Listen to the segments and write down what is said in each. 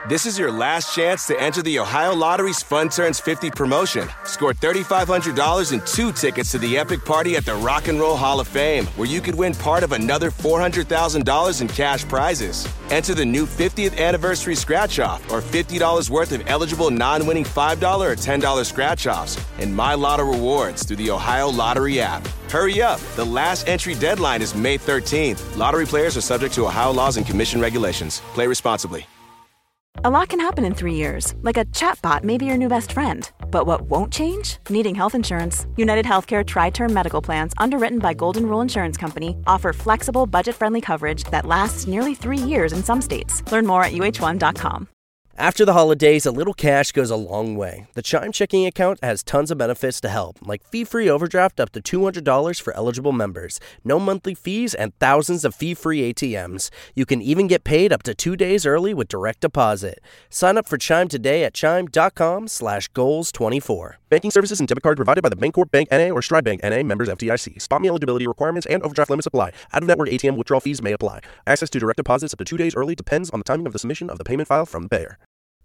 This is your last chance to enter the Ohio Lottery's Fun Turns 50 promotion. Score $3,500 and 2 tickets to the epic party at the Rock and Roll Hall of Fame, where you could win part of another $400,000 in cash prizes. Enter the new 50th anniversary scratch-off or $50 worth of eligible non-winning $5 or $10 scratch-offs and My Lotto rewards through the Ohio Lottery app. Hurry up. The last entry deadline is May 13th. Lottery players are subject to Ohio laws and commission regulations. Play responsibly. A lot can happen in 3 years, like a chatbot may be your new best friend. But what won't change? Needing health insurance. United Healthcare Tri-Term Medical Plans, underwritten by Golden Rule Insurance Company, offer flexible, budget-friendly coverage that lasts nearly 3 years in some states. Learn more at uh1.com. After the holidays, a little cash goes a long way. The Chime checking account has tons of benefits to help, like fee-free overdraft up to $200 for eligible members, no monthly fees, and thousands of fee-free ATMs. You can even get paid up to 2 days early with direct deposit. Sign up for Chime today at chime.com/goals24. Banking services and debit card provided by the Bancorp Bank N.A. or Stride Bank N.A. members FDIC. Spot me eligibility requirements and overdraft limits apply. Out-of-network ATM withdrawal fees may apply. Access to direct deposits up to 2 days early depends on the timing of the submission of the payment file from the payer.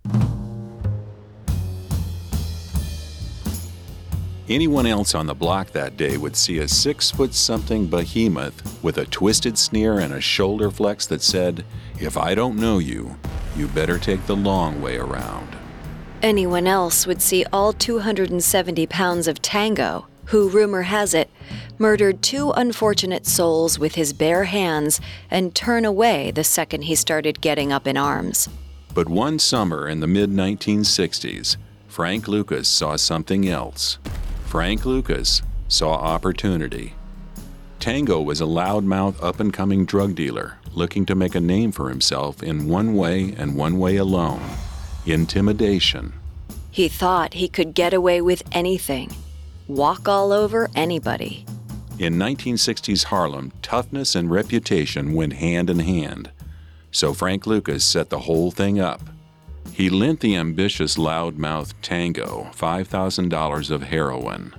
Anyone else on the block that day would see a 6-foot-something behemoth with a twisted sneer and a shoulder flex that said, "If I don't know you, you better take the long way around." Anyone else would see all 270 pounds of Tango, who, rumor has it, murdered 2 unfortunate souls with his bare hands and turn away the second he started getting up in arms. But one summer in the mid-1960s, Frank Lucas saw something else. Frank Lucas saw opportunity. Tango was a loudmouth, up-and-coming drug dealer looking to make a name for himself in one way and one way alone: intimidation. He thought he could get away with anything, walk all over anybody. In 1960s Harlem, toughness and reputation went hand in hand. So Frank Lucas set the whole thing up. He lent the ambitious loudmouth Tango $5,000 of heroin,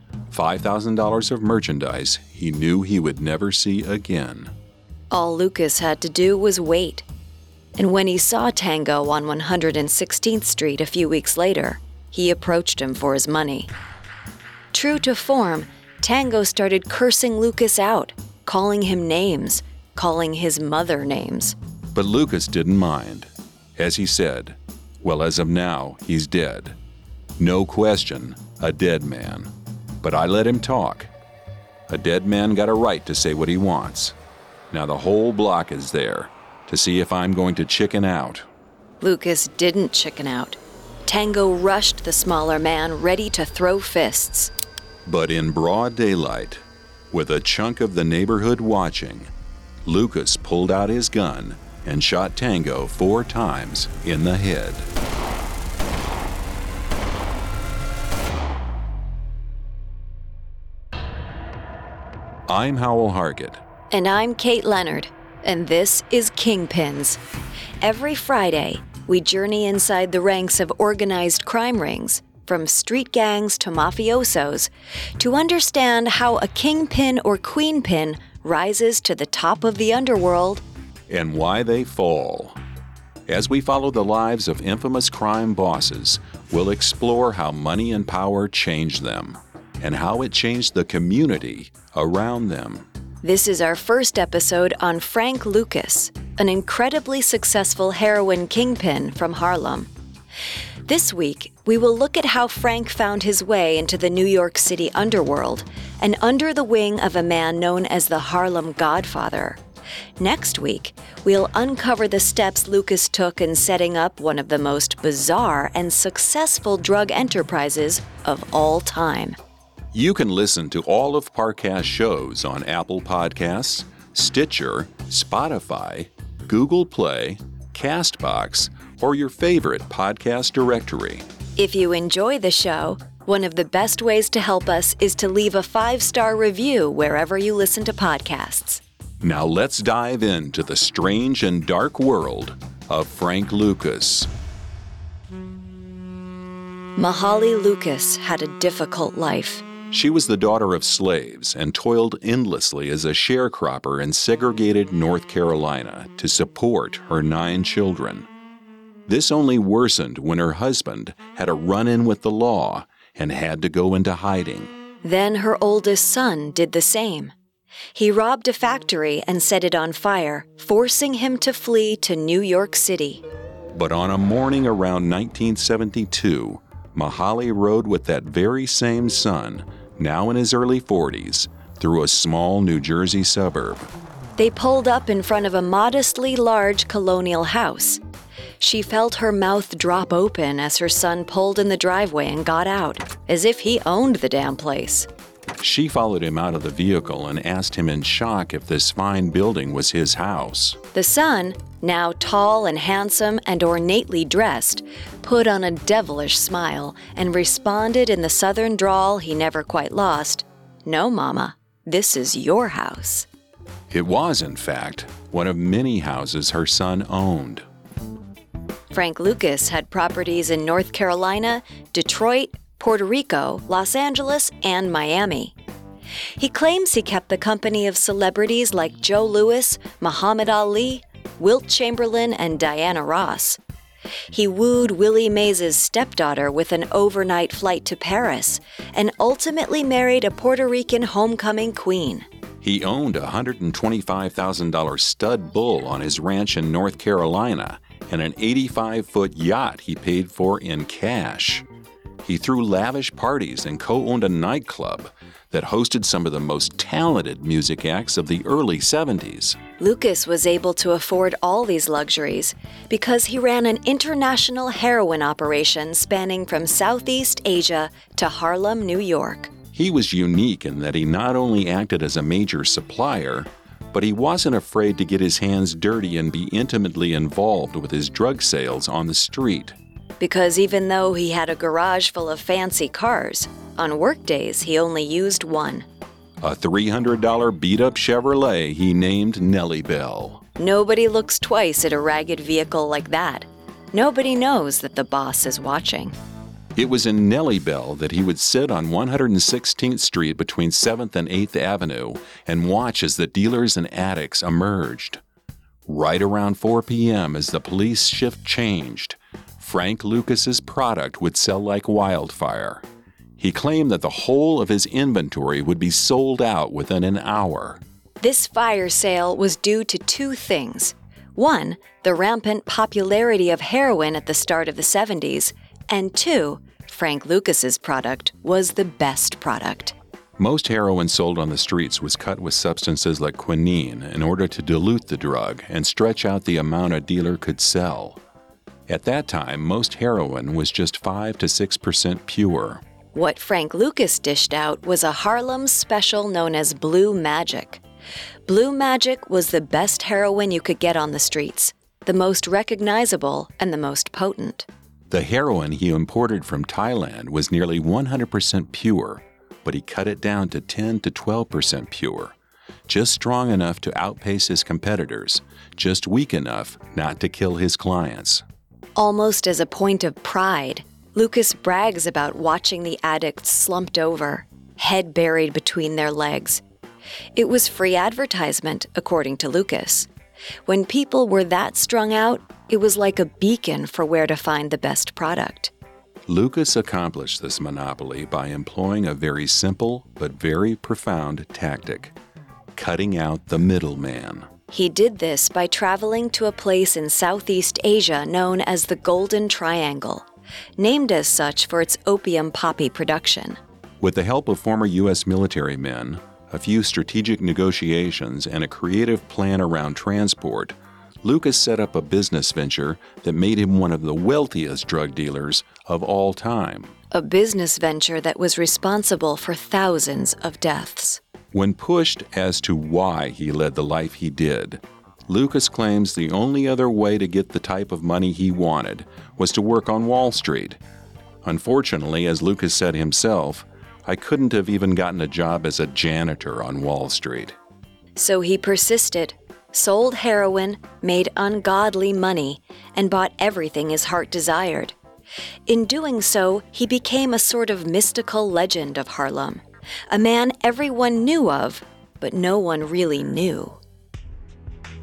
$5,000 of merchandise he knew he would never see again. All Lucas had to do was wait. And when he saw Tango on 116th Street a few weeks later, he approached him for his money. True to form, Tango started cursing Lucas out, calling him names, calling his mother names. But Lucas didn't mind. As he said, well, as of now, he's dead. No question, a dead man. But I let him talk. A dead man got a right to say what he wants. Now the whole block is there to see if I'm going to chicken out. Lucas didn't chicken out. Tango rushed the smaller man, ready to throw fists. But in broad daylight, with a chunk of the neighborhood watching, Lucas pulled out his gun and shot Tango 4 times in the head. I'm Howell Hargett. And I'm Kate Leonard, and this is Kingpins. Every Friday, we journey inside the ranks of organized crime rings, from street gangs to mafiosos, to understand how a kingpin or queenpin rises to the top of the underworld and why they fall. As we follow the lives of infamous crime bosses, we'll explore how money and power changed them and how it changed the community around them. This is our first episode on Frank Lucas, an incredibly successful heroin kingpin from Harlem. This week, we will look at how Frank found his way into the New York City underworld and under the wing of a man known as the Harlem Godfather. Next week, we'll uncover the steps Lucas took in setting up one of the most bizarre and successful drug enterprises of all time. You can listen to all of Parcast's shows on Apple Podcasts, Stitcher, Spotify, Google Play, CastBox, or your favorite podcast directory. If you enjoy the show, one of the best ways to help us is to leave a 5-star review wherever you listen to podcasts. Now let's dive into the strange and dark world of Frank Lucas. Mahalia Lucas had a difficult life. She was the daughter of slaves and toiled endlessly as a sharecropper in segregated North Carolina to support her 9 children. This only worsened when her husband had a run-in with the law and had to go into hiding. Then her oldest son did the same. He robbed a factory and set it on fire, forcing him to flee to New York City. But on a morning around 1972, Mihaly rode with that very same son, now in his early 40s, through a small New Jersey suburb. They pulled up in front of a modestly large colonial house. She felt her mouth drop open as her son pulled in the driveway and got out, as if he owned the damn place. She followed him out of the vehicle and asked him in shock if this fine building was his house. The son, now tall and handsome and ornately dressed, put on a devilish smile and responded in the southern drawl he never quite lost, "No, Mama, this is your house." It was, in fact, one of many houses her son owned. Frank Lucas had properties in North Carolina, Detroit, Puerto Rico, Los Angeles, and Miami. He claims he kept the company of celebrities like Joe Louis, Muhammad Ali, Wilt Chamberlain, and Diana Ross. He wooed Willie Mays' stepdaughter with an overnight flight to Paris and ultimately married a Puerto Rican homecoming queen. He owned a $125,000 stud bull on his ranch in North Carolina and an 85-foot yacht he paid for in cash. He threw lavish parties and co-owned a nightclub that hosted some of the most talented music acts of the early 70s. Lucas was able to afford all these luxuries because he ran an international heroin operation spanning from Southeast Asia to Harlem, New York. He was unique in that he not only acted as a major supplier, but he wasn't afraid to get his hands dirty and be intimately involved with his drug sales on the street. Because even though he had a garage full of fancy cars, on workdays he only used one. A $300 beat-up Chevrolet he named Nellie Bell. Nobody looks twice at a ragged vehicle like that. Nobody knows that the boss is watching. It was in Nellie Bell that he would sit on 116th Street between 7th and 8th Avenue and watch as the dealers and addicts emerged. Right around 4 p.m. as the police shift changed, Frank Lucas's product would sell like wildfire. He claimed that the whole of his inventory would be sold out within an hour. This fire sale was due to two things. One, the rampant popularity of heroin at the start of the 70s, and two, Frank Lucas's product was the best product. Most heroin sold on the streets was cut with substances like quinine in order to dilute the drug and stretch out the amount a dealer could sell. At that time, most heroin was just 5 to 6% pure. What Frank Lucas dished out was a Harlem special known as Blue Magic. Blue Magic was the best heroin you could get on the streets, the most recognizable and the most potent. The heroin he imported from Thailand was nearly 100% pure, but he cut it down to 10 to 12% pure, just strong enough to outpace his competitors, just weak enough not to kill his clients. Almost as a point of pride, Lucas brags about watching the addicts slumped over, head buried between their legs. It was free advertisement, according to Lucas. When people were that strung out, it was like a beacon for where to find the best product. Lucas accomplished this monopoly by employing a very simple but very profound tactic: cutting out the middleman. He did this by traveling to a place in Southeast Asia known as the Golden Triangle, named as such for its opium poppy production. With the help of former U.S. military men, a few strategic negotiations, and a creative plan around transport, Lucas set up a business venture that made him one of the wealthiest drug dealers of all time. A business venture that was responsible for thousands of deaths. When pushed as to why he led the life he did, Lucas claims the only other way to get the type of money he wanted was to work on Wall Street. Unfortunately, as Lucas said himself, I couldn't have even gotten a job as a janitor on Wall Street. So he persisted, sold heroin, made ungodly money, and bought everything his heart desired. In doing so, he became a sort of mystical legend of Harlem, a man everyone knew of, but no one really knew.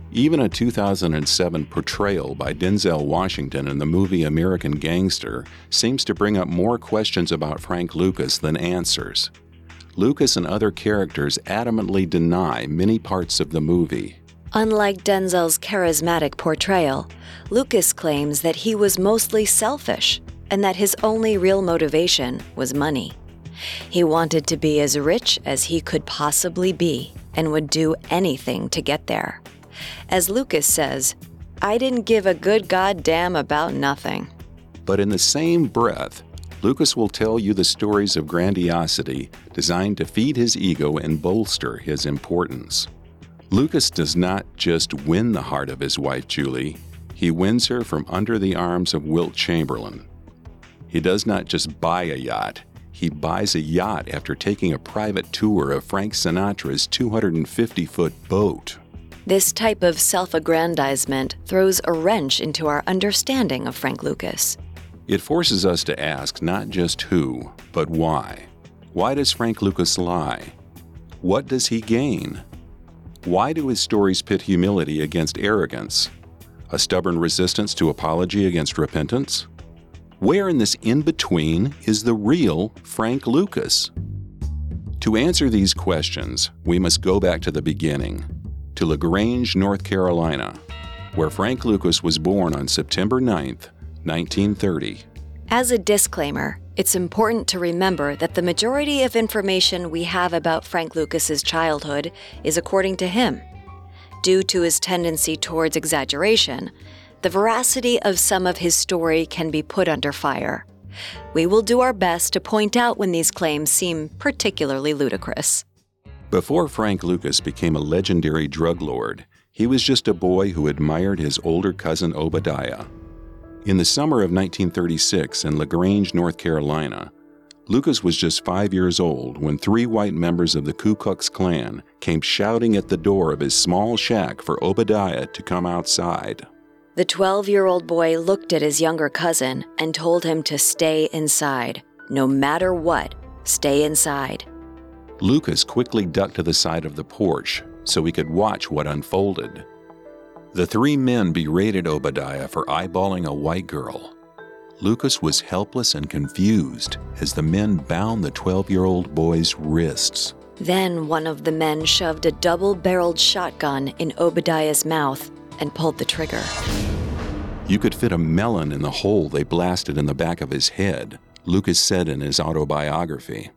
Even a 2007 portrayal by Denzel Washington in the movie American Gangster seems to bring up more questions about Frank Lucas than answers. Lucas and other characters adamantly deny many parts of the movie. Unlike Denzel's charismatic portrayal, Lucas claims that he was mostly selfish and that his only real motivation was money. He wanted to be as rich as he could possibly be and would do anything to get there. As Lucas says, "I didn't give a good goddamn about nothing." But in the same breath, Lucas will tell you the stories of grandiosity designed to feed his ego and bolster his importance. Lucas does not just win the heart of his wife, Julie. He wins her from under the arms of Wilt Chamberlain. He does not just buy a yacht. He buys a yacht after taking a private tour of Frank Sinatra's 250-foot boat. This type of self-aggrandizement throws a wrench into our understanding of Frank Lucas. It forces us to ask not just who, but why. Why does Frank Lucas lie? What does he gain? Why do his stories pit humility against arrogance? A stubborn resistance to apology against repentance? Where in this in-between is the real Frank Lucas? To answer these questions, we must go back to the beginning, to LaGrange, North Carolina, where Frank Lucas was born on September 9th, 1930. As a disclaimer, it's important to remember that the majority of information we have about Frank Lucas's childhood is according to him. Due to his tendency towards exaggeration, the veracity of some of his story can be put under fire. We will do our best to point out when these claims seem particularly ludicrous. Before Frank Lucas became a legendary drug lord, he was just a boy who admired his older cousin Obadiah. In the summer of 1936 in LaGrange, North Carolina, Lucas was just 5 years old when 3 white members of the Ku Klux Klan came shouting at the door of his small shack for Obadiah to come outside. The 12-year-old boy looked at his younger cousin and told him to stay inside. No matter what, stay inside. Lucas quickly ducked to the side of the porch so he could watch what unfolded. The 3 men berated Obadiah for eyeballing a white girl. Lucas was helpless and confused as the men bound the 12-year-old boy's wrists. Then one of the men shoved a double-barreled shotgun in Obadiah's mouth and pulled the trigger. You could fit a melon in the hole they blasted in the back of his head, Lucas said in his autobiography.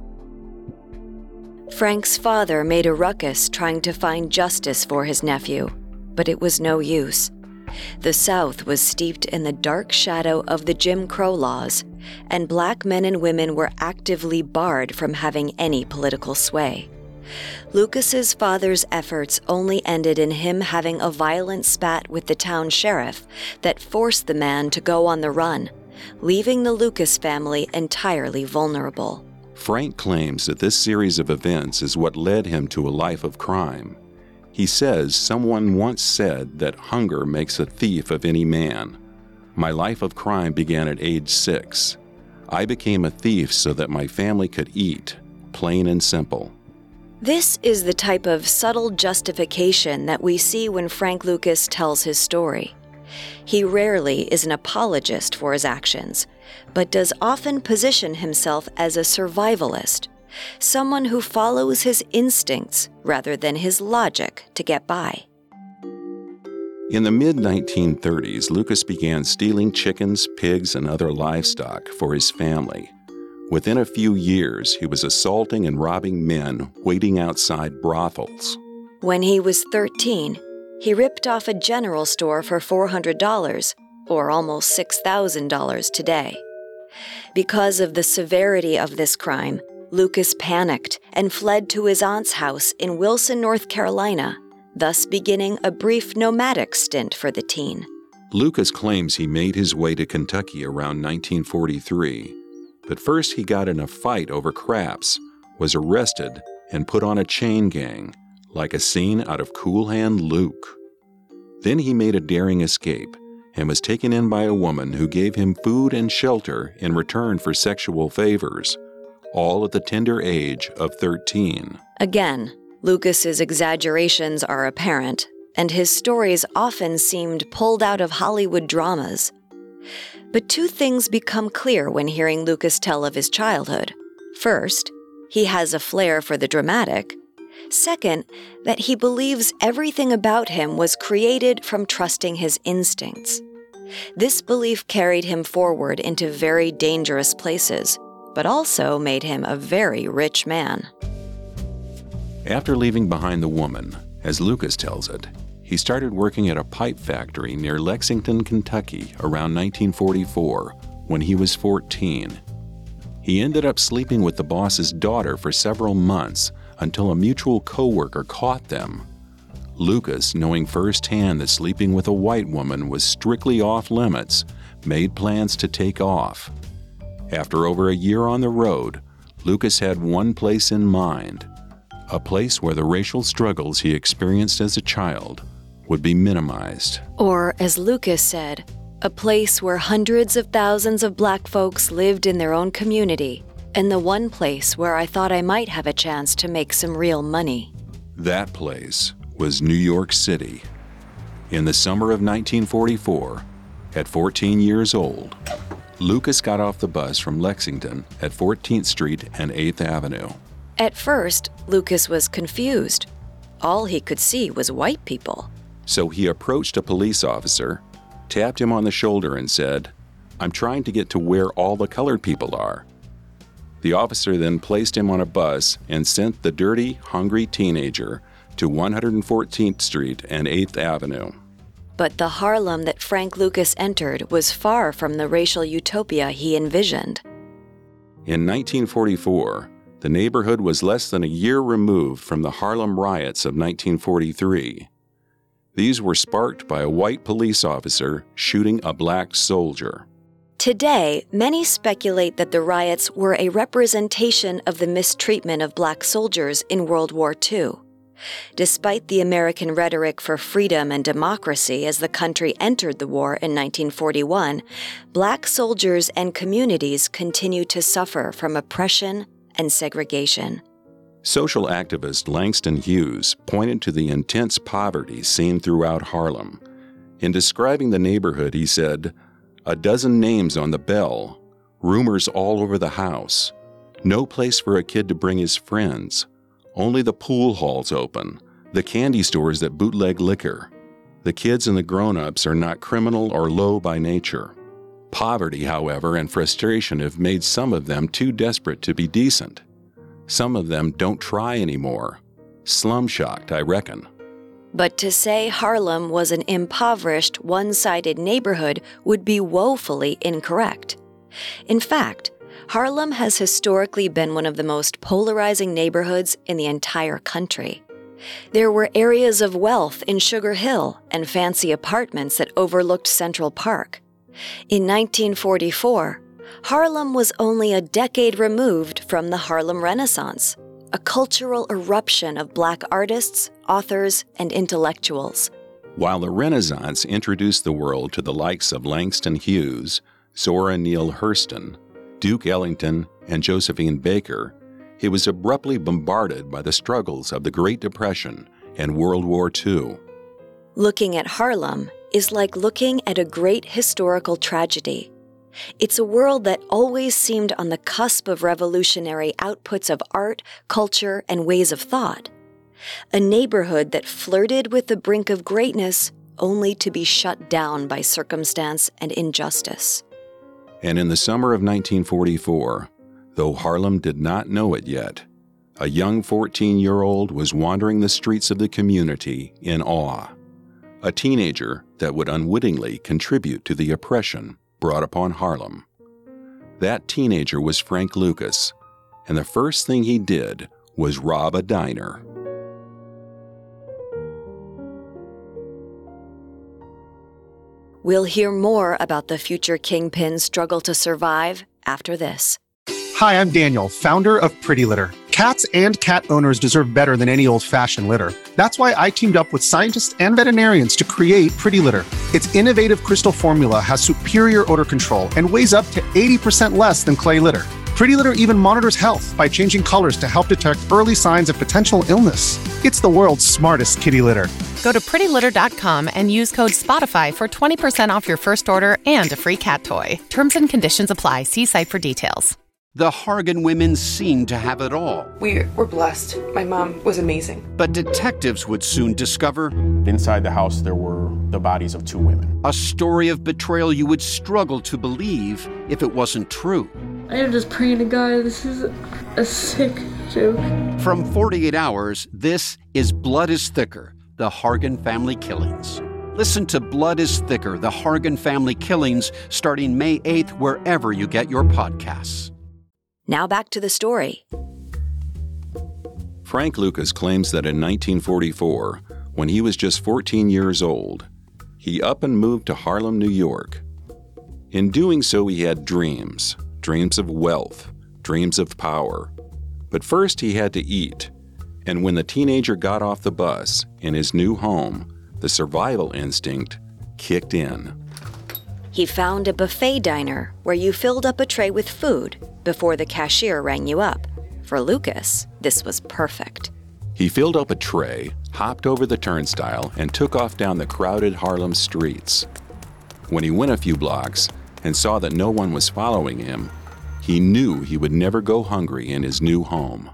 Frank's father made a ruckus trying to find justice for his nephew, but it was no use. The South was steeped in the dark shadow of the Jim Crow laws, and black men and women were actively barred from having any political sway. Lucas's father's efforts only ended in him having a violent spat with the town sheriff that forced the man to go on the run, leaving the Lucas family entirely vulnerable. Frank claims that this series of events is what led him to a life of crime. He says someone once said that hunger makes a thief of any man. My life of crime began at age 6. I became a thief so that my family could eat, plain and simple. This is the type of subtle justification that we see when Frank Lucas tells his story. He rarely is an apologist for his actions, but does often position himself as a survivalist, someone who follows his instincts rather than his logic to get by. In the mid-1930s, Lucas began stealing chickens, pigs, and other livestock for his family. Within a few years, he was assaulting and robbing men waiting outside brothels. When he was 13, he ripped off a general store for $400, or almost $6,000 today. Because of the severity of this crime, Lucas panicked and fled to his aunt's house in Wilson, North Carolina, thus beginning a brief nomadic stint for the teen. Lucas claims he made his way to Kentucky around 1943, but first he got in a fight over craps, was arrested, and put on a chain gang, like a scene out of Cool Hand Luke. Then he made a daring escape and was taken in by a woman who gave him food and shelter in return for sexual favors, all at the tender age of 13. Again, Lucas's exaggerations are apparent, and his stories often seemed pulled out of Hollywood dramas. But two things become clear when hearing Lucas tell of his childhood. First, he has a flair for the dramatic. Second, that he believes everything about him was created from trusting his instincts. This belief carried him forward into very dangerous places, but also made him a very rich man. After leaving behind the woman, as Lucas tells it, he started working at a pipe factory near Lexington, Kentucky around 1944 when he was 14. He ended up sleeping with the boss's daughter for several months until a mutual coworker caught them. Lucas, knowing firsthand that sleeping with a white woman was strictly off limits, made plans to take off. After over a year on the road, Lucas had one place in mind, a place where the racial struggles he experienced as a child would be minimized. Or, as Lucas said, a place where hundreds of thousands of black folks lived in their own community, and the one place where I thought I might have a chance to make some real money. That place was New York City. In the summer of 1944, at 14 years old, Lucas got off the bus from Lexington at 14th Street and 8th Avenue. At first, Lucas was confused. All he could see was white people. So he approached a police officer, tapped him on the shoulder and said, "I'm trying to get to where all the colored people are." The officer then placed him on a bus and sent the dirty, hungry teenager to 114th Street and 8th Avenue. But the Harlem that Frank Lucas entered was far from the racial utopia he envisioned. In 1944, the neighborhood was less than a year removed from the Harlem riots of 1943. These were sparked by a white police officer shooting a black soldier. Today, many speculate that the riots were a representation of the mistreatment of black soldiers in World War II. Despite the American rhetoric for freedom and democracy as the country entered the war in 1941, black soldiers and communities continue to suffer from oppression and segregation. Social activist Langston Hughes pointed to the intense poverty seen throughout Harlem. In describing the neighborhood, he said, "A dozen names on the bell, rumors all over the house, no place for a kid to bring his friends, only the pool halls open, the candy stores that bootleg liquor. The kids and the grown-ups are not criminal or low by nature. Poverty, however, and frustration have made some of them too desperate to be decent. Some of them don't try anymore. Slum-shocked, I reckon." But to say Harlem was an impoverished, one-sided neighborhood would be woefully incorrect. In fact, Harlem has historically been one of the most polarizing neighborhoods in the entire country. There were areas of wealth in Sugar Hill and fancy apartments that overlooked Central Park. In 1944, Harlem was only a decade removed from the Harlem Renaissance, a cultural eruption of black artists, authors, and intellectuals. While the Renaissance introduced the world to the likes of Langston Hughes, Zora Neale Hurston, Duke Ellington, and Josephine Baker, it was abruptly bombarded by the struggles of the Great Depression and World War II. Looking at Harlem is like looking at a great historical tragedy. It's a world that always seemed on the cusp of revolutionary outputs of art, culture, and ways of thought. A neighborhood that flirted with the brink of greatness only to be shut down by circumstance and injustice. And in the summer of 1944, though Harlem did not know it yet, a young 14-year-old was wandering the streets of the community in awe. A teenager that would unwittingly contribute to the oppression brought upon Harlem. That teenager was Frank Lucas, and the first thing he did was rob a diner. We'll hear more about the future Kingpin's struggle to survive after this. Hi, I'm Daniel, founder of Pretty Litter. Cats and cat owners deserve better than any old-fashioned litter. That's why I teamed up with scientists and veterinarians to create Pretty Litter. Its innovative crystal formula has superior odor control and weighs up to 80% less than clay litter. Pretty Litter even monitors health by changing colors to help detect early signs of potential illness. It's the world's smartest kitty litter. Go to prettylitter.com and use code SPOTIFY for 20% off your first order and a free cat toy. Terms and conditions apply. See site for details. The Hargan women seemed to have it all. We were blessed. My mom was amazing. But detectives would soon discover inside the house there were the bodies of 2 women. A story of betrayal you would struggle to believe if it wasn't true. I am just praying to God, this is a sick joke. From 48 Hours, this is Blood is Thicker, the Hargan Family Killings. Listen to Blood is Thicker, the Hargan Family Killings, starting May 8th, wherever you get your podcasts. Now back to the story. Frank Lucas claims that in 1944, when he was just 14 years old, he up and moved to Harlem, New York. In doing so, he had dreams of wealth, dreams of power. But first he had to eat, and when the teenager got off the bus in his new home, the survival instinct kicked in. He found a buffet diner where you filled up a tray with food before the cashier rang you up. For Lucas, this was perfect. He filled up a tray, hopped over the turnstile, and took off down the crowded Harlem streets. When he went a few blocks and saw that no one was following him, he knew he would never go hungry in his new home.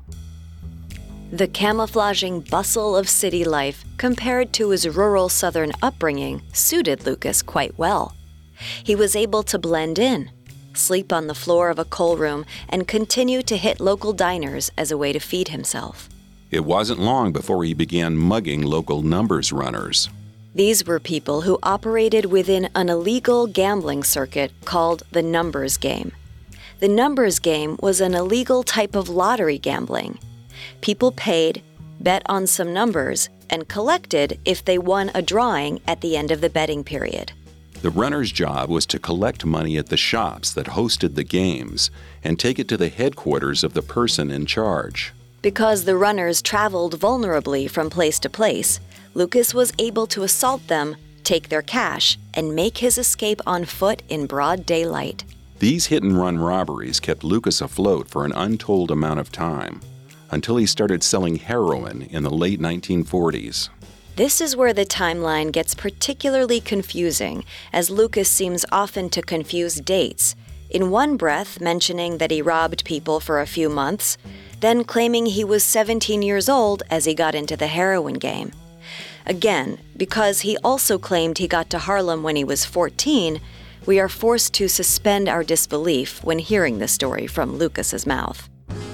The camouflaging bustle of city life compared to his rural Southern upbringing suited Lucas quite well. He was able to blend in, sleep on the floor of a coal room, and continue to hit local diners as a way to feed himself. It wasn't long before he began mugging local numbers runners. These were people who operated within an illegal gambling circuit called the numbers game. The numbers game was an illegal type of lottery gambling. People paid, bet on some numbers, and collected if they won a drawing at the end of the betting period. The runner's job was to collect money at the shops that hosted the games and take it to the headquarters of the person in charge. Because the runners traveled vulnerably from place to place, Lucas was able to assault them, take their cash, and make his escape on foot in broad daylight. These hit-and-run robberies kept Lucas afloat for an untold amount of time, until he started selling heroin in the late 1940s. This is where the timeline gets particularly confusing, as Lucas seems often to confuse dates, in one breath mentioning that he robbed people for a few months, then claiming he was 17 years old as he got into the heroin game. Again, because he also claimed he got to Harlem when he was 14, we are forced to suspend our disbelief when hearing the story from Lucas's mouth.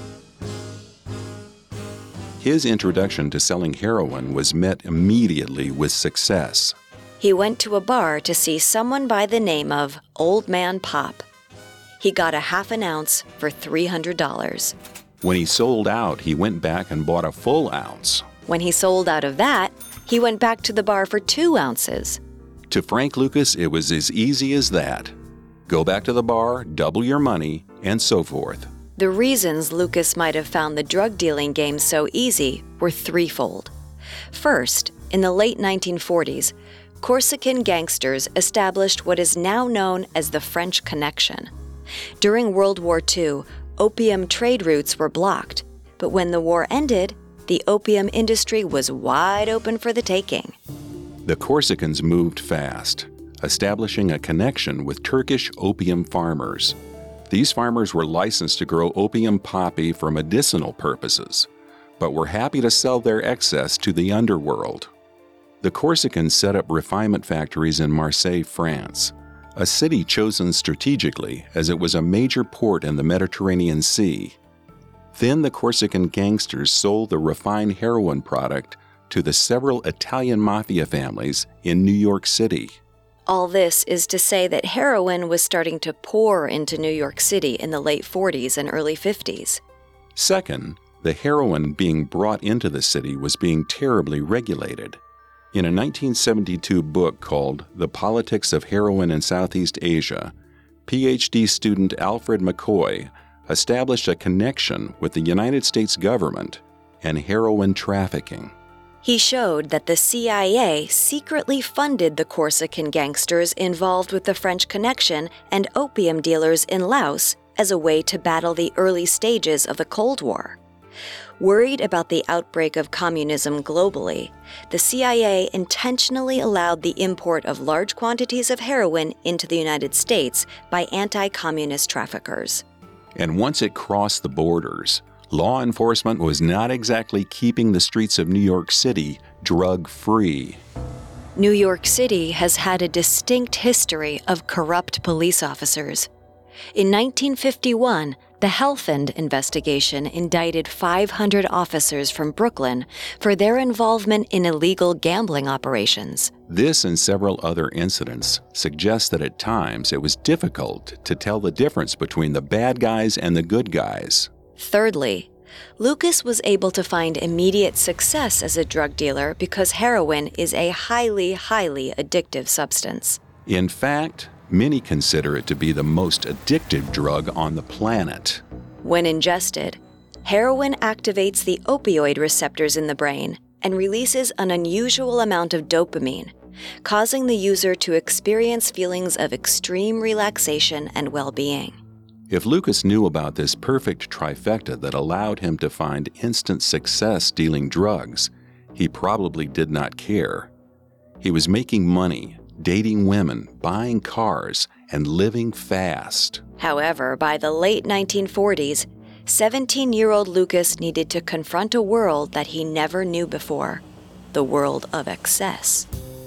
His introduction to selling heroin was met immediately with success. He went to a bar to see someone by the name of Old Man Pop. He got a half an ounce for $300. When he sold out, he went back and bought a full ounce. When he sold out of that, he went back to the bar for 2 ounces. To Frank Lucas, it was as easy as that. Go back to the bar, double your money, and so forth. The reasons Lucas might have found the drug dealing game so easy were threefold. First, in the late 1940s, Corsican gangsters established what is now known as the French Connection. During World War II, opium trade routes were blocked, but when the war ended, the opium industry was wide open for the taking. The Corsicans moved fast, establishing a connection with Turkish opium farmers. These farmers were licensed to grow opium poppy for medicinal purposes, but were happy to sell their excess to the underworld. The Corsicans set up refinement factories in Marseille, France, a city chosen strategically as it was a major port in the Mediterranean Sea. Then the Corsican gangsters sold the refined heroin product to the several Italian mafia families in New York City. All this is to say that heroin was starting to pour into New York City in the late 40s and early 50s. Second, the heroin being brought into the city was being terribly regulated. In a 1972 book called The Politics of Heroin in Southeast Asia, PhD student Alfred McCoy established a connection with the United States government and heroin trafficking. He showed that the CIA secretly funded the Corsican gangsters involved with the French Connection and opium dealers in Laos as a way to battle the early stages of the Cold War. Worried about the outbreak of communism globally, the CIA intentionally allowed the import of large quantities of heroin into the United States by anti-communist traffickers. And once it crossed the borders, law enforcement was not exactly keeping the streets of New York City drug-free. New York City has had a distinct history of corrupt police officers. In 1951, the Helfand investigation indicted 500 officers from Brooklyn for their involvement in illegal gambling operations. This and several other incidents suggest that at times it was difficult to tell the difference between the bad guys and the good guys. Thirdly, Lucas was able to find immediate success as a drug dealer because heroin is a highly, highly addictive substance. In fact, many consider it to be the most addictive drug on the planet. When ingested, heroin activates the opioid receptors in the brain and releases an unusual amount of dopamine, causing the user to experience feelings of extreme relaxation and well-being. If Lucas knew about this perfect trifecta that allowed him to find instant success dealing drugs, he probably did not care. He was making money, dating women, buying cars, and living fast. However, by the late 1940s, 17-year-old Lucas needed to confront a world that he never knew before, the world of excess.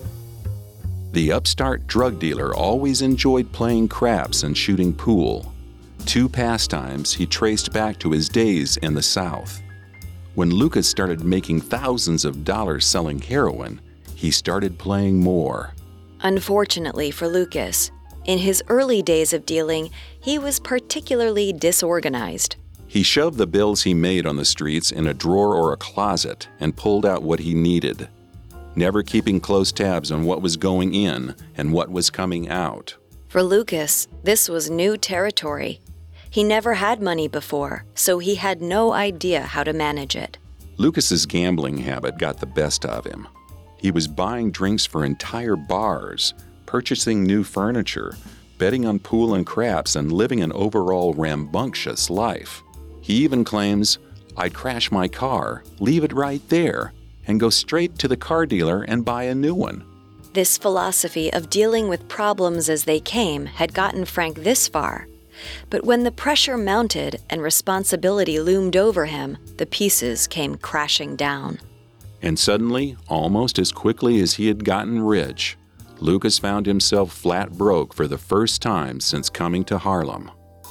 The upstart drug dealer always enjoyed playing craps and shooting pool. Two pastimes he traced back to his days in the South. When Lucas started making thousands of dollars selling heroin, he started playing more. Unfortunately for Lucas, in his early days of dealing, he was particularly disorganized. He shoved the bills he made on the streets in a drawer or a closet and pulled out what he needed, never keeping close tabs on what was going in and what was coming out. For Lucas, this was new territory. He never had money before, so he had no idea how to manage it. Lucas's gambling habit got the best of him. He was buying drinks for entire bars, purchasing new furniture, betting on pool and craps, and living an overall rambunctious life. He even claims, "I'd crash my car, leave it right there, and go straight to the car dealer and buy a new one." This philosophy of dealing with problems as they came had gotten Frank this far. But when the pressure mounted and responsibility loomed over him, the pieces came crashing down. And suddenly, almost as quickly as he had gotten rich, Lucas found himself flat broke for the first time since coming to Harlem.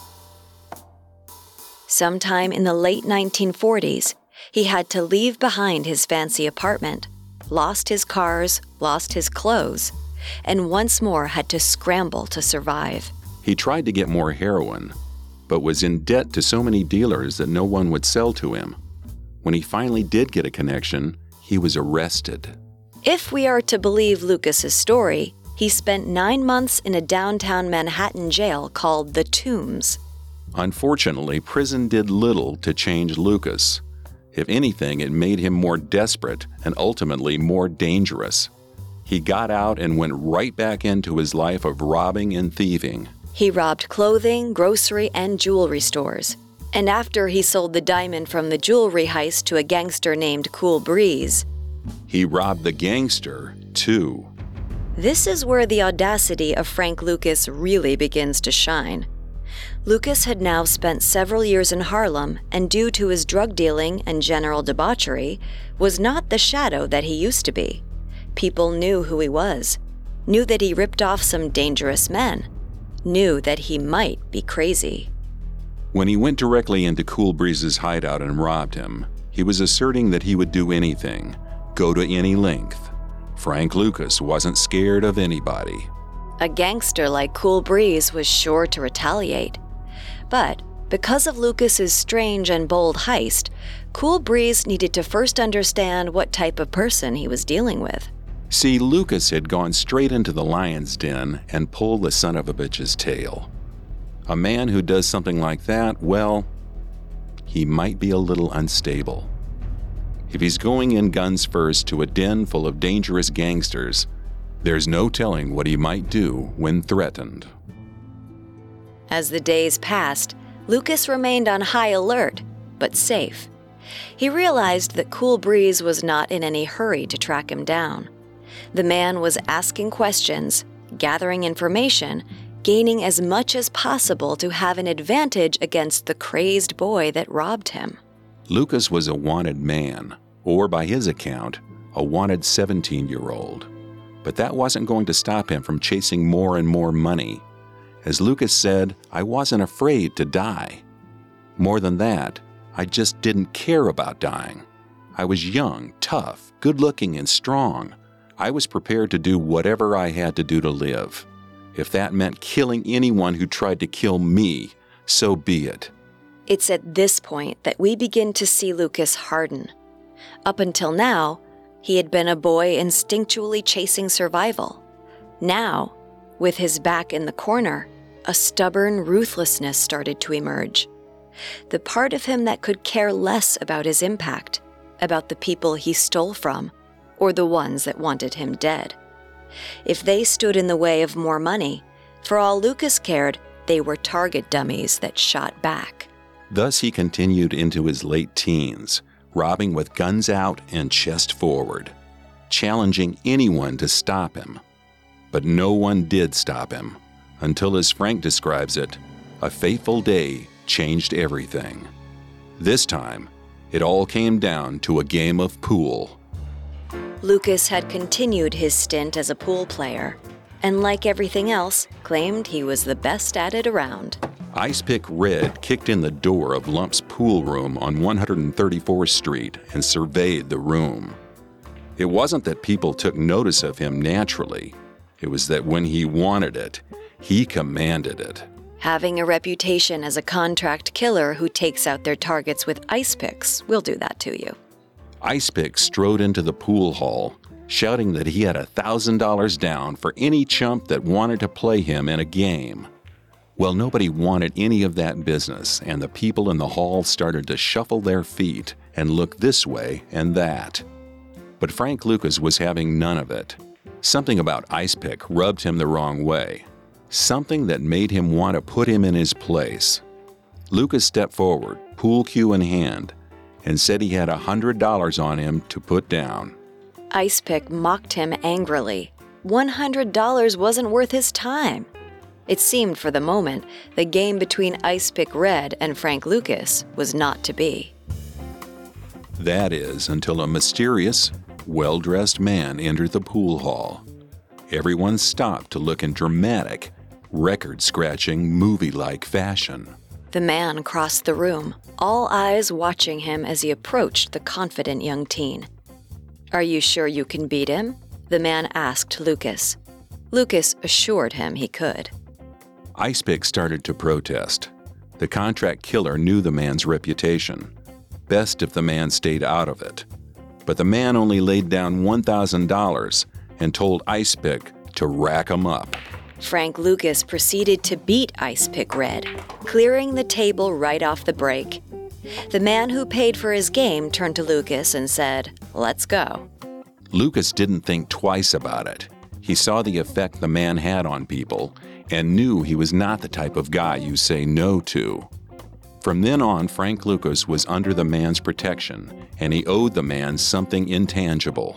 Sometime in the late 1940s, he had to leave behind his fancy apartment, lost his cars, lost his clothes, and once more had to scramble to survive. He tried to get more heroin, but was in debt to so many dealers that no one would sell to him. When he finally did get a connection, he was arrested. If we are to believe Lucas's story, he spent 9 months in a downtown Manhattan jail called the Tombs. Unfortunately, prison did little to change Lucas. If anything, it made him more desperate and ultimately more dangerous. He got out and went right back into his life of robbing and thieving. He robbed clothing, grocery, and jewelry stores. And after he sold the diamond from the jewelry heist to a gangster named Cool Breeze, he robbed the gangster, too. This is where the audacity of Frank Lucas really begins to shine. Lucas had now spent several years in Harlem, and due to his drug dealing and general debauchery, was not the shadow that he used to be. People knew who he was, knew that he ripped off some dangerous men, knew that he might be crazy. When he went directly into Cool Breeze's hideout and robbed him, he was asserting that he would do anything, go to any length. Frank Lucas wasn't scared of anybody. A gangster like Cool Breeze was sure to retaliate. But because of Lucas's strange and bold heist, Cool Breeze needed to first understand what type of person he was dealing with. See, Lucas had gone straight into the lion's den and pulled the son of a bitch's tail. A man who does something like that, well, he might be a little unstable. If he's going in guns first to a den full of dangerous gangsters, there's no telling what he might do when threatened. As the days passed, Lucas remained on high alert, but safe. He realized that Cool Breeze was not in any hurry to track him down. The man was asking questions, gathering information, gaining as much as possible to have an advantage against the crazed boy that robbed him. Lucas was a wanted man, or by his account, a wanted 17-year-old. But that wasn't going to stop him from chasing more and more money. As Lucas said, I wasn't afraid to die. More than that, I just didn't care about dying. I was young, tough, good-looking, and strong. I was prepared to do whatever I had to do to live. If that meant killing anyone who tried to kill me, so be it. It's at this point that we begin to see Lucas harden. Up until now, he had been a boy instinctually chasing survival. Now, with his back in the corner, a stubborn ruthlessness started to emerge. The part of him that could care less about his impact, about the people he stole from, or the ones that wanted him dead. If they stood in the way of more money, for all Lucas cared, they were target dummies that shot back. Thus he continued into his late teens, robbing with guns out and chest forward, challenging anyone to stop him. But no one did stop him, until, as Frank describes it, a fateful day changed everything. This time, it all came down to a game of pool. Lucas had continued his stint as a pool player, and like everything else, claimed he was the best at it around. Ice Pick Red kicked in the door of Lump's pool room on 134th Street and surveyed the room. It wasn't that people took notice of him naturally. It was that when he wanted it, he commanded it. Having a reputation as a contract killer who takes out their targets with ice picks will do that to you. Ice Pick strode into the pool hall, shouting that he had $1,000 down for any chump that wanted to play him in a game. Well, nobody wanted any of that business, and the people in the hall started to shuffle their feet and look this way and that. But Frank Lucas was having none of it. Something about Ice Pick rubbed him the wrong way. Something that made him want to put him in his place. Lucas stepped forward, pool cue in hand, and said he had $100 on him to put down. Ice Pick mocked him angrily. $100 wasn't worth his time. It seemed for the moment the game between Ice Pick Red and Frank Lucas was not to be. That is, until a mysterious, well-dressed man entered the pool hall. Everyone stopped to look in dramatic, record-scratching, movie-like fashion. The man crossed the room, all eyes watching him as he approached the confident young teen. "Are you sure you can beat him?" the man asked Lucas. Lucas assured him he could. Ice Pick started to protest. The contract killer knew the man's reputation. Best if the man stayed out of it. But the man only laid down $1,000 and told Ice Pick to rack him up. Frank Lucas proceeded to beat Ice Pick Red, clearing the table right off the break. The man who paid for his game turned to Lucas and said, "Let's go." Lucas didn't think twice about it. He saw the effect the man had on people and knew he was not the type of guy you say no to. From then on, Frank Lucas was under the man's protection, and he owed the man something intangible.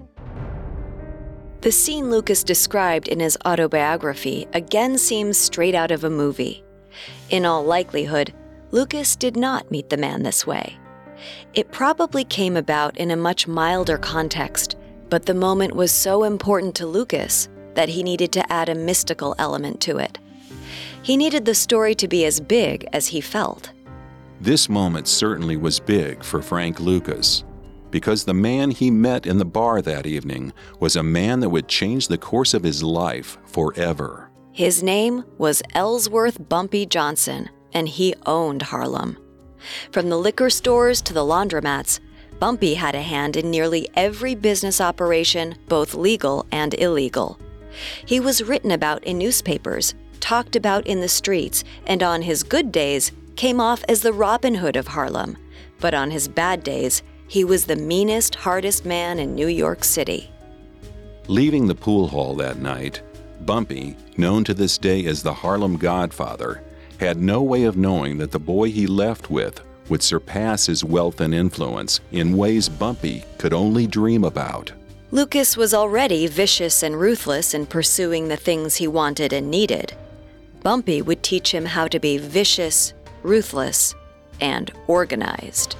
The scene Lucas described in his autobiography again seems straight out of a movie. In all likelihood, Lucas did not meet the man this way. It probably came about in a much milder context, but the moment was so important to Lucas that he needed to add a mystical element to it. He needed the story to be as big as he felt. This moment certainly was big for Frank Lucas, because the man he met in the bar that evening was a man that would change the course of his life forever. His name was Ellsworth Bumpy Johnson, and he owned Harlem. From the liquor stores to the laundromats, Bumpy had a hand in nearly every business operation, both legal and illegal. He was written about in newspapers, talked about in the streets, and on his good days, came off as the Robin Hood of Harlem. But on his bad days, he was the meanest, hardest man in New York City. Leaving the pool hall that night, Bumpy, known to this day as the Harlem Godfather, had no way of knowing that the boy he left with would surpass his wealth and influence in ways Bumpy could only dream about. Lucas was already vicious and ruthless in pursuing the things he wanted and needed. Bumpy would teach him how to be vicious, ruthless, and organized.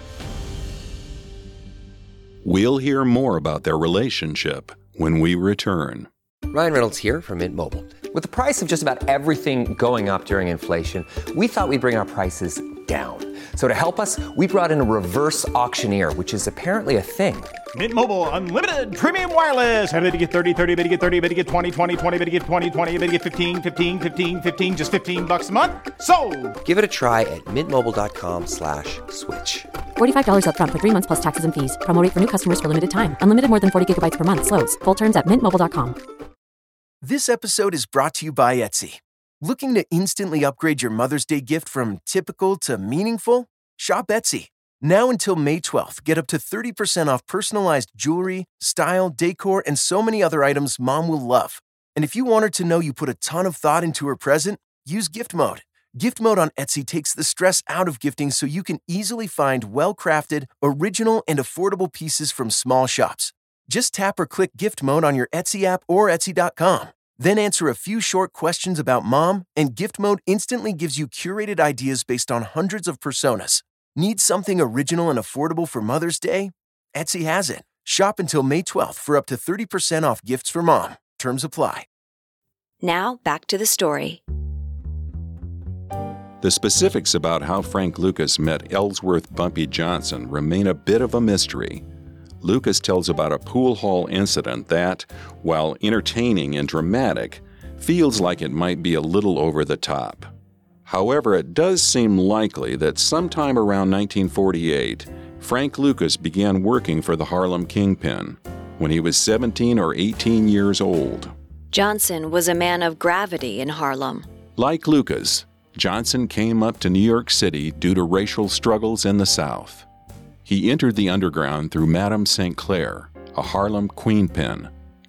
We'll hear more about their relationship when we return. Ryan Reynolds here from Mint Mobile. With the price of just about everything going up during inflation, we thought we'd bring our prices down. So to help us, we brought in a reverse auctioneer, which is apparently a thing. Mint Mobile Unlimited Premium Wireless. How to get 30, 30, bit to get 30, bit to get 20, 20, 20, bit to get 20, 20, bit to get 15, 15, 15, 15, just $15 a month? Sold! Give it a try at mintmobile.com/switch. $45 up front for 3 months plus taxes and fees. Promo rate for new customers for limited time. Unlimited more than 40 gigabytes per month. Slows full terms at mintmobile.com. This episode is brought to you by Etsy. Looking to instantly upgrade your Mother's Day gift from typical to meaningful? Shop Etsy. Now until May 12th, get up to 30% off personalized jewelry, style, decor, and so many other items Mom will love. And if you want her to know you put a ton of thought into her present, use Gift Mode. Gift Mode on Etsy takes the stress out of gifting so you can easily find well-crafted, original, and affordable pieces from small shops. Just tap or click Gift Mode on your Etsy app or Etsy.com. Then answer a few short questions about Mom, and Gift Mode instantly gives you curated ideas based on hundreds of personas. Need something original and affordable for Mother's Day? Etsy has it. Shop until May 12th for up to 30% off gifts for Mom. Terms apply. Now, back to the story. The specifics about how Frank Lucas met Ellsworth Bumpy Johnson remain a bit of a mystery. Lucas tells about a pool hall incident that, while entertaining and dramatic, feels like it might be a little over the top. However, it does seem likely that sometime around 1948, Frank Lucas began working for the Harlem Kingpin when he was 17 or 18 years old. Johnson was a man of gravity in Harlem. Like Lucas, Johnson came up to New York City due to racial struggles in the South. He entered the underground through Madame St. Clair, a Harlem queenpin.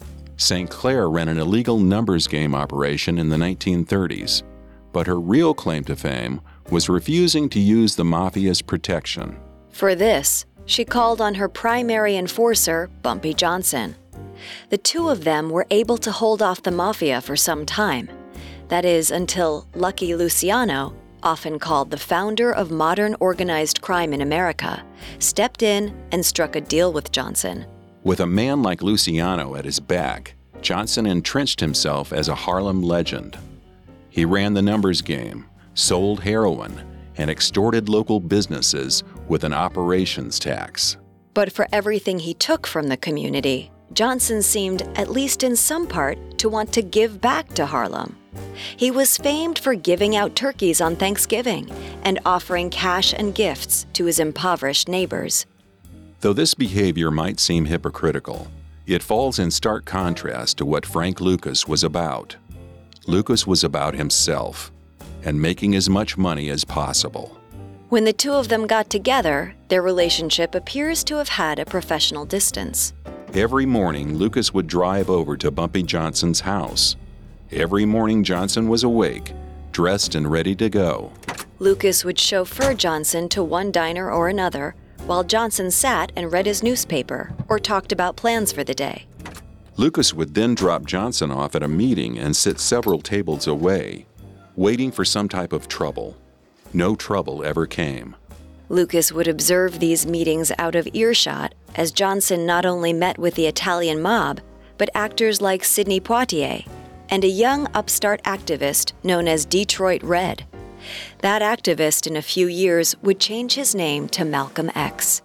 St. Clair ran an illegal numbers game operation in the 1930s, but her real claim to fame was refusing to use the mafia's protection. For this, she called on her primary enforcer, Bumpy Johnson. The two of them were able to hold off the mafia for some time. That is, until Lucky Luciano, often called the founder of modern organized crime in America, stepped in and struck a deal with Johnson. With a man like Luciano at his back, Johnson entrenched himself as a Harlem legend. He ran the numbers game, sold heroin, and extorted local businesses with an operations tax. But for everything he took from the community, Johnson seemed, at least in some part, to want to give back to Harlem. He was famed for giving out turkeys on Thanksgiving and offering cash and gifts to his impoverished neighbors. Though this behavior might seem hypocritical, it falls in stark contrast to what Frank Lucas was about. Lucas was about himself and making as much money as possible. When the two of them got together, their relationship appears to have had a professional distance. Every morning, Lucas would drive over to Bumpy Johnson's house. Every morning, Johnson was awake, dressed and ready to go. Lucas would chauffeur Johnson to one diner or another, while Johnson sat and read his newspaper or talked about plans for the day. Lucas would then drop Johnson off at a meeting and sit several tables away, waiting for some type of trouble. No trouble ever came. Lucas would observe these meetings out of earshot as Johnson not only met with the Italian mob, but actors like Sidney Poitier and a young upstart activist known as Detroit Red. That activist in a few years would change his name to Malcolm X.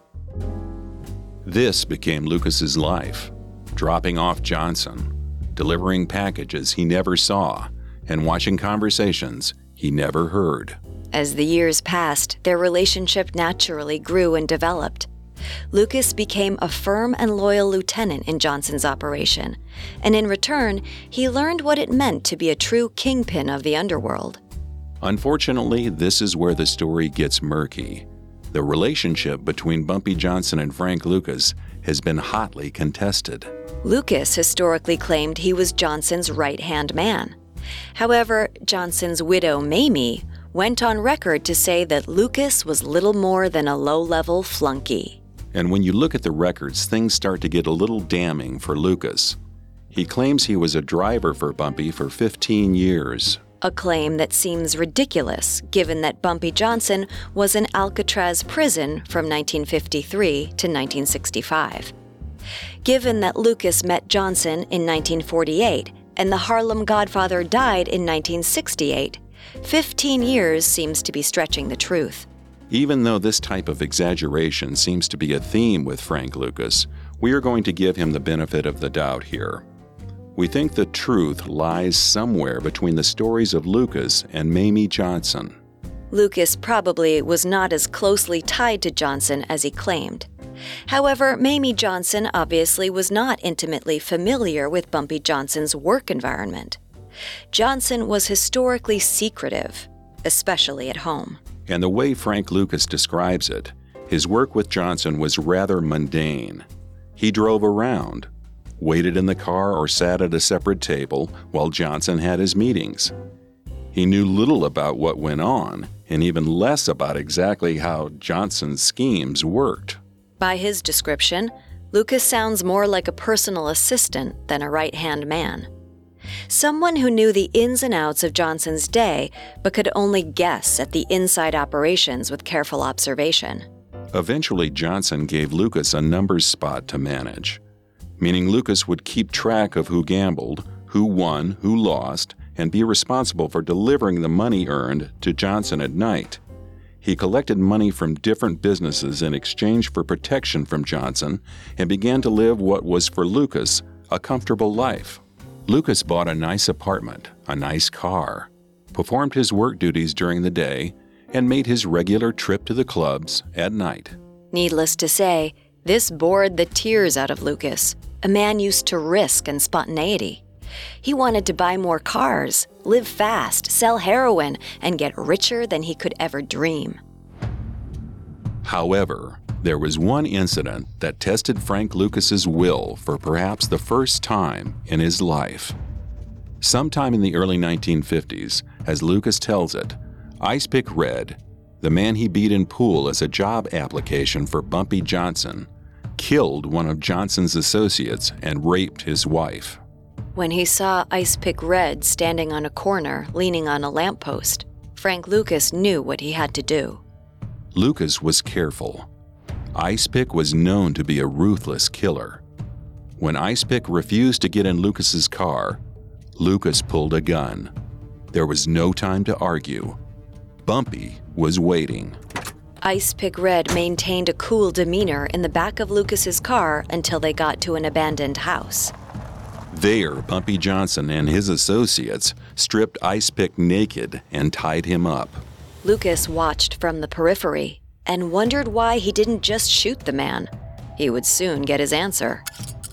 This became Lucas's life, dropping off Johnson, delivering packages he never saw, and watching conversations he never heard. As the years passed, their relationship naturally grew and developed. Lucas became a firm and loyal lieutenant in Johnson's operation, and in return, he learned what it meant to be a true kingpin of the underworld. Unfortunately, this is where the story gets murky. The relationship between Bumpy Johnson and Frank Lucas has been hotly contested. Lucas historically claimed he was Johnson's right-hand man. However, Johnson's widow, Mamie, went on record to say that Lucas was little more than a low-level flunky. And when you look at the records, things start to get a little damning for Lucas. He claims he was a driver for Bumpy for 15 years. A claim that seems ridiculous, given that Bumpy Johnson was in Alcatraz prison from 1953 to 1965. Given that Lucas met Johnson in 1948 and the Harlem Godfather died in 1968, 15 years seems to be stretching the truth. Even though this type of exaggeration seems to be a theme with Frank Lucas, we are going to give him the benefit of the doubt here. We think the truth lies somewhere between the stories of Lucas and Mamie Johnson. Lucas probably was not as closely tied to Johnson as he claimed. However, Mamie Johnson obviously was not intimately familiar with Bumpy Johnson's work environment. Johnson was historically secretive, especially at home. And the way Frank Lucas describes it, his work with Johnson was rather mundane. He drove around, waited in the car or sat at a separate table while Johnson had his meetings. He knew little about what went on, and even less about exactly how Johnson's schemes worked. By his description, Lucas sounds more like a personal assistant than a right-hand man. Someone who knew the ins and outs of Johnson's day, but could only guess at the inside operations with careful observation. Eventually, Johnson gave Lucas a numbers spot to manage, meaning Lucas would keep track of who gambled, who won, who lost, and be responsible for delivering the money earned to Johnson at night. He collected money from different businesses in exchange for protection from Johnson and began to live what was for Lucas a comfortable life. Lucas bought a nice apartment, a nice car, performed his work duties during the day, and made his regular trip to the clubs at night. Needless to say, this bored the tears out of Lucas, a man used to risk and spontaneity. He wanted to buy more cars, live fast, sell heroin, and get richer than he could ever dream. However, there was one incident that tested Frank Lucas's will for perhaps the first time in his life. Sometime in the early 1950s, as Lucas tells it, Ice Pick Red, the man he beat in pool as a job application for Bumpy Johnson, killed one of Johnson's associates and raped his wife. When he saw Ice Pick Red standing on a corner, leaning on a lamppost, Frank Lucas knew what he had to do. Lucas was careful. Ice Pick was known to be a ruthless killer. When Ice Pick refused to get in Lucas's car, Lucas pulled a gun. There was no time to argue. Bumpy was waiting. Ice Pick Red maintained a cool demeanor in the back of Lucas's car until they got to an abandoned house. There, Bumpy Johnson and his associates stripped Ice Pick naked and tied him up. Lucas watched from the periphery and wondered why he didn't just shoot the man. He would soon get his answer.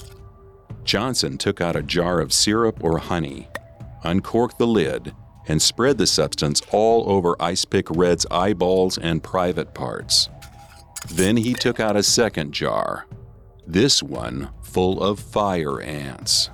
Johnson took out a jar of syrup or honey, uncorked the lid, and spread the substance all over Ice Pick Red's eyeballs and private parts. Then he took out a second jar, this one full of fire ants.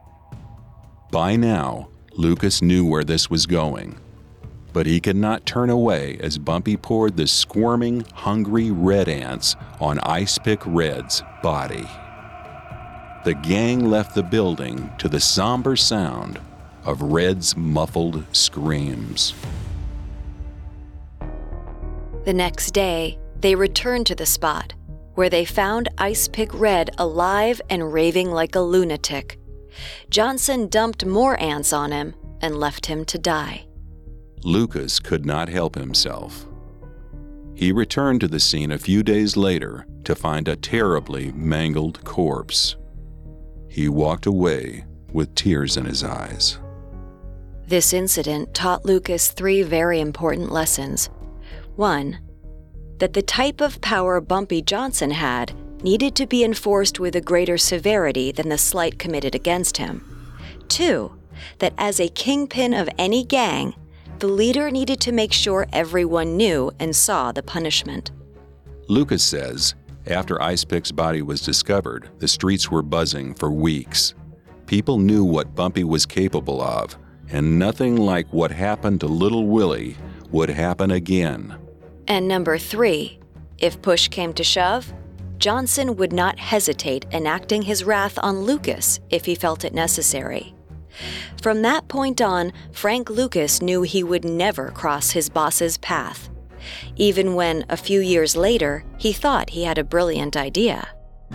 By now, Lucas knew where this was going, but he could not turn away as Bumpy poured the squirming, hungry red ants on Ice Pick Red's body. The gang left the building to the somber sound of Red's muffled screams. The next day, they returned to the spot, where they found Ice Pick Red alive and raving like a lunatic. Johnson dumped more ants on him and left him to die. Lucas could not help himself. He returned to the scene a few days later to find a terribly mangled corpse. He walked away with tears in his eyes. This incident taught Lucas 3 very important lessons. 1, that the type of power Bumpy Johnson had needed to be enforced with a greater severity than the slight committed against him. 2, that as a kingpin of any gang, the leader needed to make sure everyone knew and saw the punishment. Lucas says, after Ice Pick's body was discovered, the streets were buzzing for weeks. People knew what Bumpy was capable of, and nothing like what happened to Little Willie would happen again. And number 3, if push came to shove, Johnson would not hesitate enacting his wrath on Lucas if he felt it necessary. From that point on, Frank Lucas knew he would never cross his boss's path, even when, a few years later, he thought he had a brilliant idea.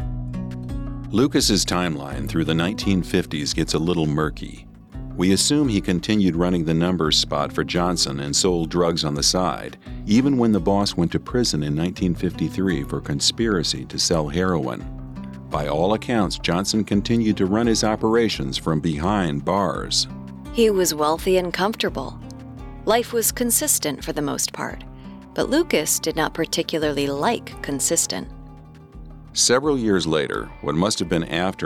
Lucas's timeline through the 1950s gets a little murky. We assume he continued running the numbers spot for Johnson and sold drugs on the side, even when the boss went to prison in 1953 for conspiracy to sell heroin. By all accounts, Johnson continued to run his operations from behind bars. He was wealthy and comfortable. Life was consistent for the most part, but Lucas did not particularly like consistent. Several years later, what must have been after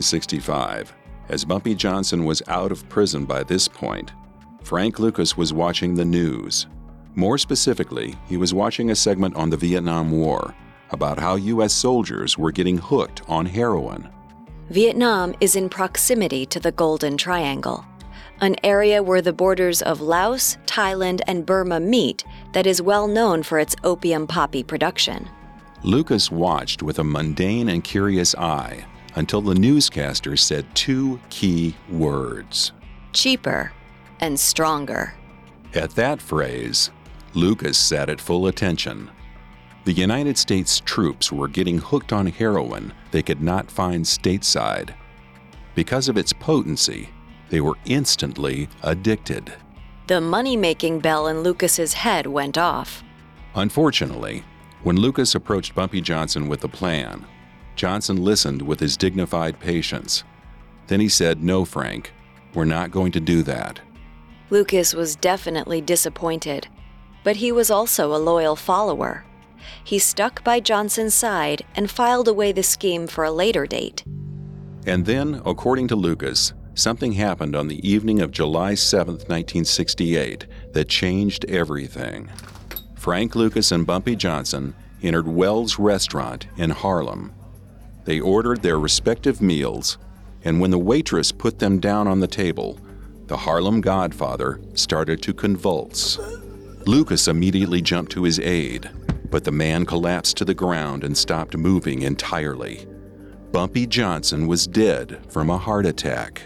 1965, as Bumpy Johnson was out of prison by this point, Frank Lucas was watching the news. More specifically, he was watching a segment on the Vietnam War about how U.S. soldiers were getting hooked on heroin. Vietnam is in proximity to the Golden Triangle, an area where the borders of Laos, Thailand, and Burma meet that is well known for its opium poppy production. Lucas watched with a mundane and curious eye until the newscaster said 2 key words: cheaper and stronger. At that phrase, Lucas sat at full attention. The United States troops were getting hooked on heroin they could not find stateside. Because of its potency, they were instantly addicted. The money-making bell in Lucas's head went off. Unfortunately, when Lucas approached Bumpy Johnson with the plan, Johnson listened with his dignified patience. Then he said, "No, Frank, we're not going to do that." Lucas was definitely disappointed, but he was also a loyal follower. He stuck by Johnson's side and filed away the scheme for a later date. And then, according to Lucas, something happened on the evening of July 7, 1968, that changed everything. Frank Lucas and Bumpy Johnson entered Wells Restaurant in Harlem. They ordered their respective meals, and when the waitress put them down on the table, the Harlem Godfather started to convulse. Lucas immediately jumped to his aid, but the man collapsed to the ground and stopped moving entirely. Bumpy Johnson was dead from a heart attack.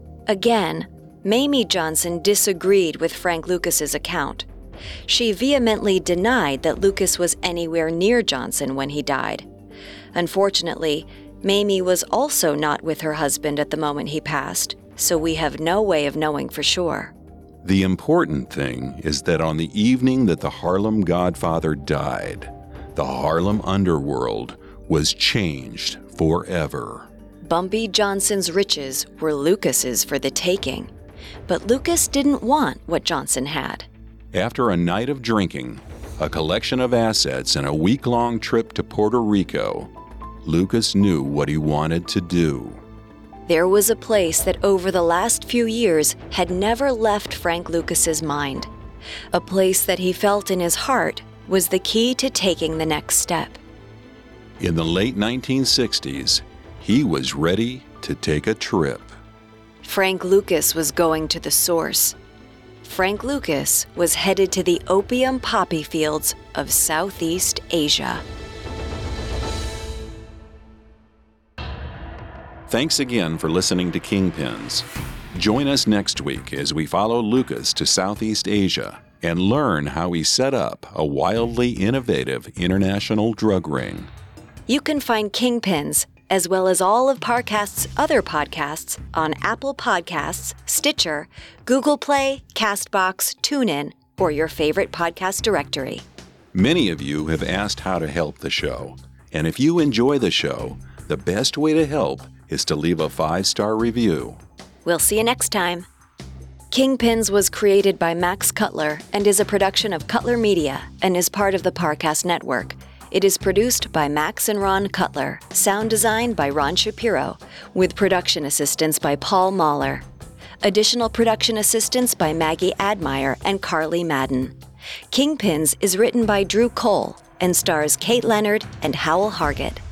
Again, Mamie Johnson disagreed with Frank Lucas's account. She vehemently denied that Lucas was anywhere near Johnson when he died. Unfortunately, Mamie was also not with her husband at the moment he passed, so we have no way of knowing for sure. The important thing is that on the evening that the Harlem Godfather died, the Harlem underworld was changed forever. Bumpy Johnson's riches were Lucas's for the taking, but Lucas didn't want what Johnson had. After a night of drinking, a collection of assets, and a week-long trip to Puerto Rico, Lucas knew what he wanted to do. There was a place that over the last few years had never left Frank Lucas's mind. A place that he felt in his heart was the key to taking the next step. In the late 1960s, he was ready to take a trip. Frank Lucas was going to the source. Frank Lucas was headed to the opium poppy fields of Southeast Asia. Thanks again for listening to Kingpins. Join us next week as we follow Lucas to Southeast Asia and learn how he set up a wildly innovative international drug ring. You can find Kingpins, as well as all of Parcast's other podcasts, on Apple Podcasts, Stitcher, Google Play, CastBox, TuneIn, or your favorite podcast directory. Many of you have asked how to help the show, and if you enjoy the show, the best way to help is to leave a 5-star review. We'll see you next time. Kingpins was created by Max Cutler and is a production of Cutler Media and is part of the Parcast Network. It is produced by Max and Ron Cutler, sound design by Ron Shapiro, with production assistance by Paul Mahler. Additional production assistance by Maggie Admire and Carly Madden. Kingpins is written by Drew Cole and stars Kate Leonard and Howell Hargett.